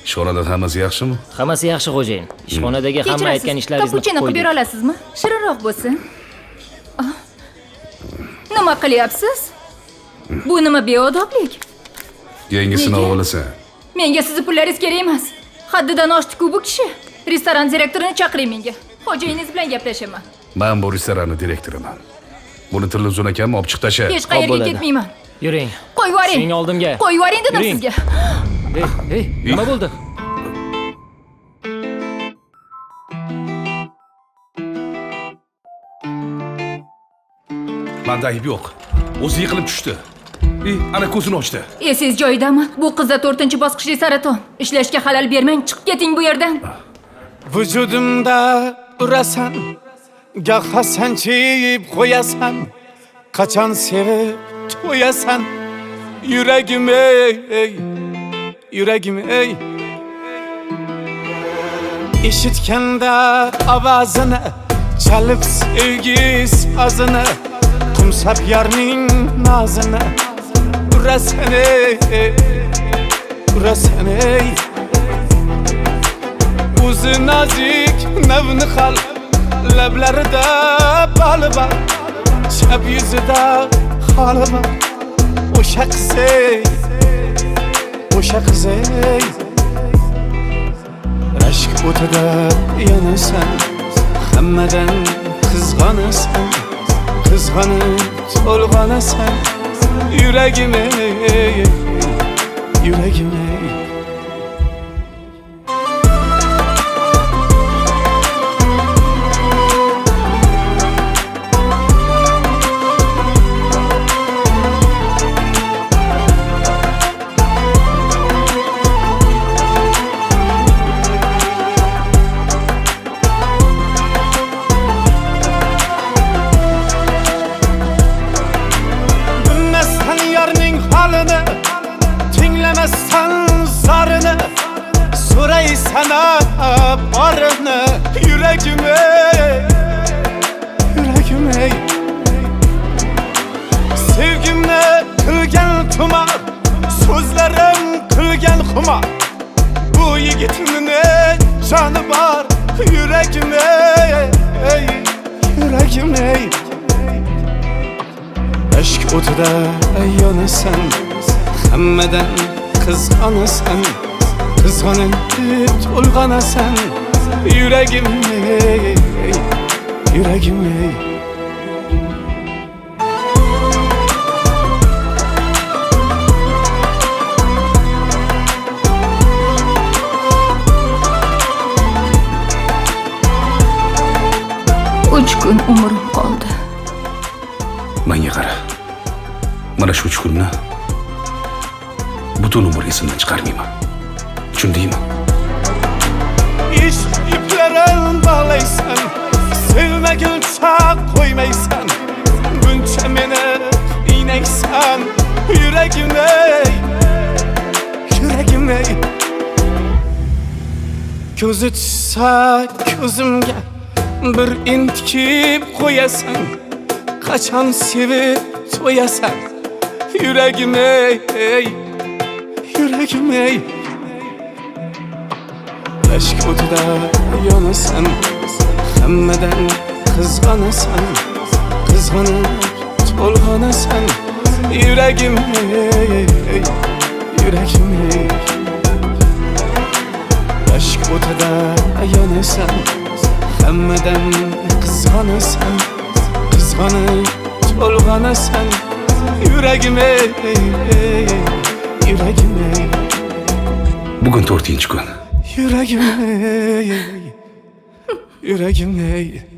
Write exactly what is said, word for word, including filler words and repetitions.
Ishxonada hammasi yaxshimi? Hammasi yaxshi xo'jayin. Ishxonadagi hamma aytgan ishlaringizni kapuchino qilib bera olasizmi? Shirinroq bo'lsin. Ah. Nima qilyapsiz? Bu nima beodoblik? Yangisini olasan. Menga sizni pullaringiz kerak emas. Haddidan oshdi-ku bu kishi. Restoran direktorini chaqiring menga. Xo'jayiningiz bilan gaplashaman. Men bu restoranning direktoriman. Buni Tilluzun akamni olib chiq tasha. Hech qayerga ketmayman. Yuring. Qo'yib yuboring. Sening oldimga. Qo'yib yuboring dedim Yuring. sizga. Hey, hey, nima bo'ldi? Manda ayb yo'q. O'zi yiqilib tushdi. Ey, ana ko'zini ochdi. Esiz joyidami? Bu qizda to'rtinchi bosqichli saraton. Ishlashga xalal bermang, chiqib keting bu yerdan. Vücudumda urasan, gah hasanchib qo'yasan, qachon sevib to'yasan, yuragim ey, yuragim ey. Eshitganda ovozini, chalib sevgi sazini, qumsab yarning nozini, urasan ey, urasan ey. O'zi nazik navni xal, lablarida bali bor, chap yuzida xoli bor. O'sha qiz ey, o'sha qiz ey. Rashk o'tida yonasan, hammadan qizg'onasan, qizg'onib to'lg'onasan. Yuragim ey, yuragim ey. Tinglamassan zarini, so'raysan borini. Yuragim ey, yuragim ey. Sevgimni qilgan tumor, so'zlarim qilgan xumor. Bu yigitning joni bor. Yuragim ey, yuragim ey. Aşk o'tida yonasan, hammadan qizg'onasan, qizg'onib to'lg'onasan. Yuragim ey, yuragim ey. uch kun umrim qoldi. Menga qara. Mana shu uch kunni butun umr esimdan chiqarmayman. Tushundingmi? Ishq iplarin bog'laysan, sevmaguncha qo'ymaysan. Buncha meni qiynaysan. Yuragim ey, yuragim ey. Ko'zi tushsa ko'zimga bir intikib qo'yasan, qachon sevib to'yasan. Yuragim ey, yuragim ey. Aşk o'tida yonasan, hammadan qizg'onasan, qizg'onib to'lg'onasan. Yuragim ey, yuragim ey. Aşk o'tida yonasan, hammadan qizg'onasan, qizg'onib to'lg'onasan. Yuragim ey, yuragim ey. Bugun to'rtinchi kun. Yuragim ey, yuragim ey.